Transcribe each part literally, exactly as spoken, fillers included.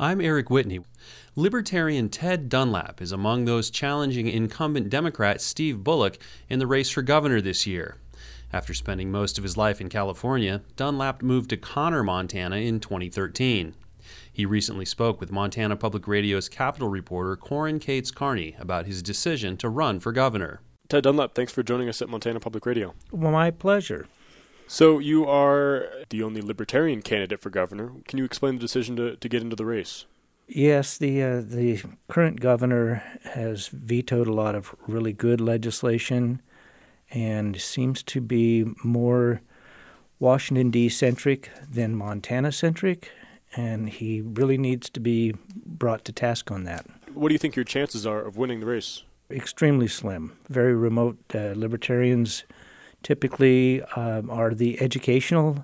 I'm Eric Whitney. Libertarian Ted Dunlap is among those challenging incumbent Democrat Steve Bullock in the race for governor this year. After spending most of his life in California, Dunlap moved to Conner, Montana in twenty thirteen. He recently spoke with Montana Public Radio's Capitol reporter Corin Cates Carney about his decision to run for governor. Ted Dunlap, thanks for joining us at Montana Public Radio. Well, my pleasure. So you are the only Libertarian candidate for governor. Can you explain the decision to, to get into the race? Yes, the uh, the current governor has vetoed a lot of really good legislation and seems to be more Washington, D C centric than Montana-centric, and he really needs to be brought to task on that. What do you think your chances are of winning the race? Extremely slim, very remote. Uh, libertarians typically um, are the educational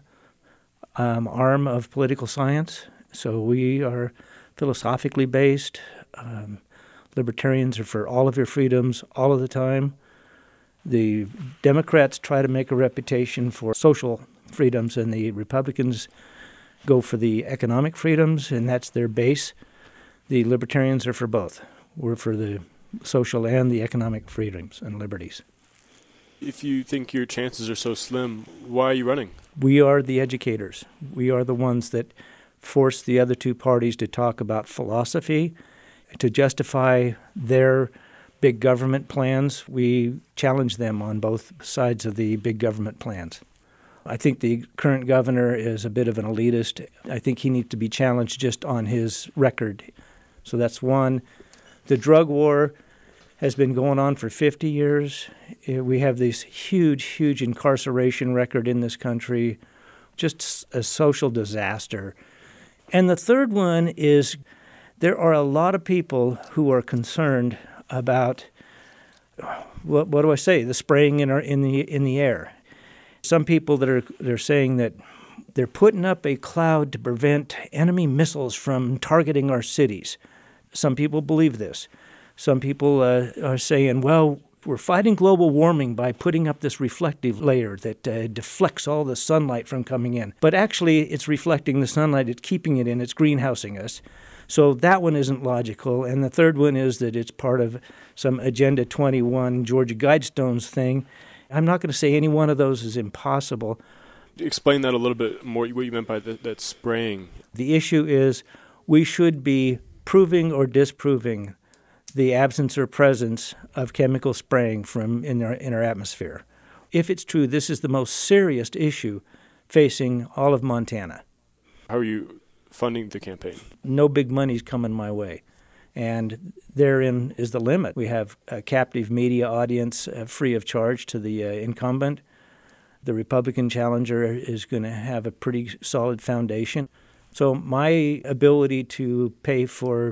um, arm of political science. So we are philosophically based. Um, libertarians are for all of your freedoms all of the time. The Democrats try to make a reputation for social freedoms, and the Republicans go for the economic freedoms, and that's their base. The Libertarians are for both. We're for the social and the economic freedoms and liberties. If you think your chances are so slim, why are you running? We are the educators. We are the ones that force the other two parties to talk about philosophy, to justify their big government plans. We challenge them on both sides of the big government plans. I think the current governor is a bit of an elitist. I think he needs to be challenged just on his record. So that's one. The drug war has been going on for fifty years. We have this huge, huge incarceration record in this country, just a social disaster. And the third one is there are a lot of people who are concerned about, what, what do I say, the spraying in, our, in, the, in the air. Some people that are they're saying that they're putting up a cloud to prevent enemy missiles from targeting our cities. Some people believe this. Some people uh, are saying, well, we're fighting global warming by putting up this reflective layer that uh, deflects all the sunlight from coming in. But actually, it's reflecting the sunlight, it's keeping it in, it's greenhousing us. So that one isn't logical. And the third one is that it's part of some Agenda twenty-one Georgia Guidestones thing. I'm not going to say any one of those is impossible. Explain that a little bit more, what you meant by that, that spraying. The issue is we should be proving or disproving the absence or presence of chemical spraying from in our, in our atmosphere. If it's true, this is the most serious issue facing all of Montana. How are you funding the campaign? No big money's coming my way, and therein is the limit. We have a captive media audience uh, free of charge to the uh, incumbent. The Republican challenger is going to have a pretty solid foundation. So my ability to pay for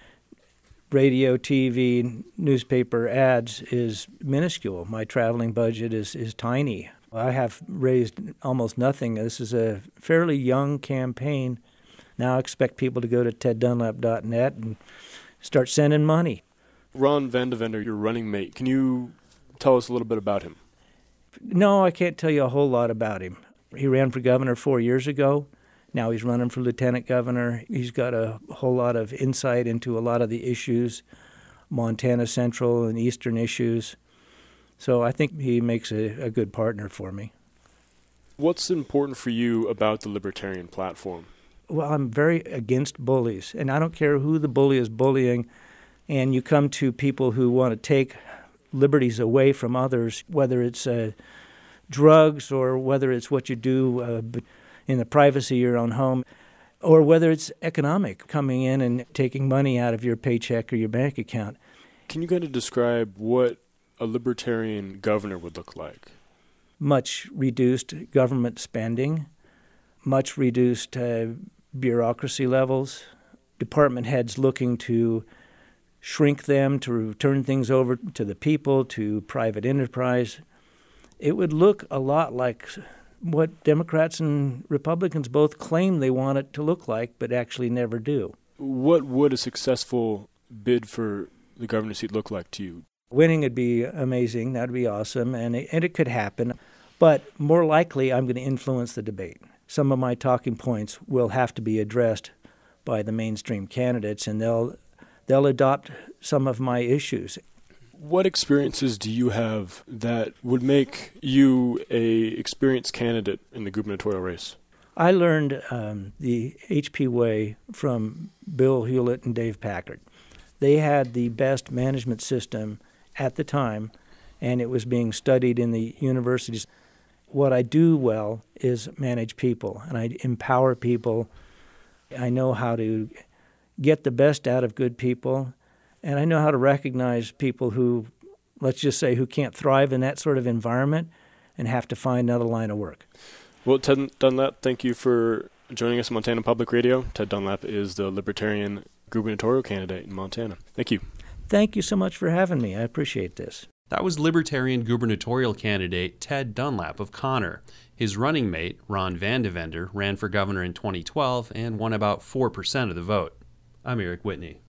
radio, T V, newspaper ads is minuscule. My traveling budget is, is tiny. I have raised almost nothing. This is a fairly young campaign. Now I expect people to go to ted dunlap dot net and start sending money. Ron Vandevender, your running mate, can you tell us a little bit about him? No, I can't tell you a whole lot about him. He ran for governor four years ago. Now he's running for lieutenant governor. He's got a whole lot of insight into a lot of the issues, Montana Central and Eastern issues. So I think he makes a, a good partner for me. What's important for you about the Libertarian platform? Well, I'm very against bullies, and I don't care who the bully is bullying. And you come to people who want to take liberties away from others, whether it's uh, drugs or whether it's what you do uh, in the privacy of your own home, or whether it's economic, coming in and taking money out of your paycheck or your bank account. Can you kind of describe what a libertarian governor would look like? Much reduced government spending, much reduced uh, bureaucracy levels, department heads looking to shrink them, to turn things over to the people, to private enterprise. It would look a lot like what Democrats and Republicans both claim they want it to look like, but actually never do. What would a successful bid for the governor's seat look like to you? Winning would be amazing. That would be awesome, and it, and it could happen. But more likely, I'm going to influence the debate. Some of my talking points will have to be addressed by the mainstream candidates, and they'll they'll adopt some of my issues. What experiences do you have that would make you a experienced candidate in the gubernatorial race? I learned um, the H P way from Bill Hewlett and Dave Packard. They had the best management system at the time, and it was being studied in the universities. What I do well is manage people, and I empower people. I know how to get the best out of good people, and I know how to recognize people who, let's just say, who can't thrive in that sort of environment and have to find another line of work. Well, Ted Dunlap, thank you for joining us on Montana Public Radio. Ted Dunlap is the Libertarian gubernatorial candidate in Montana. Thank you. Thank you so much for having me. I appreciate this. That was Libertarian gubernatorial candidate Ted Dunlap of Connor. His running mate, Ron Vandevender, ran for governor in twenty twelve and won about four percent of the vote. I'm Eric Whitney.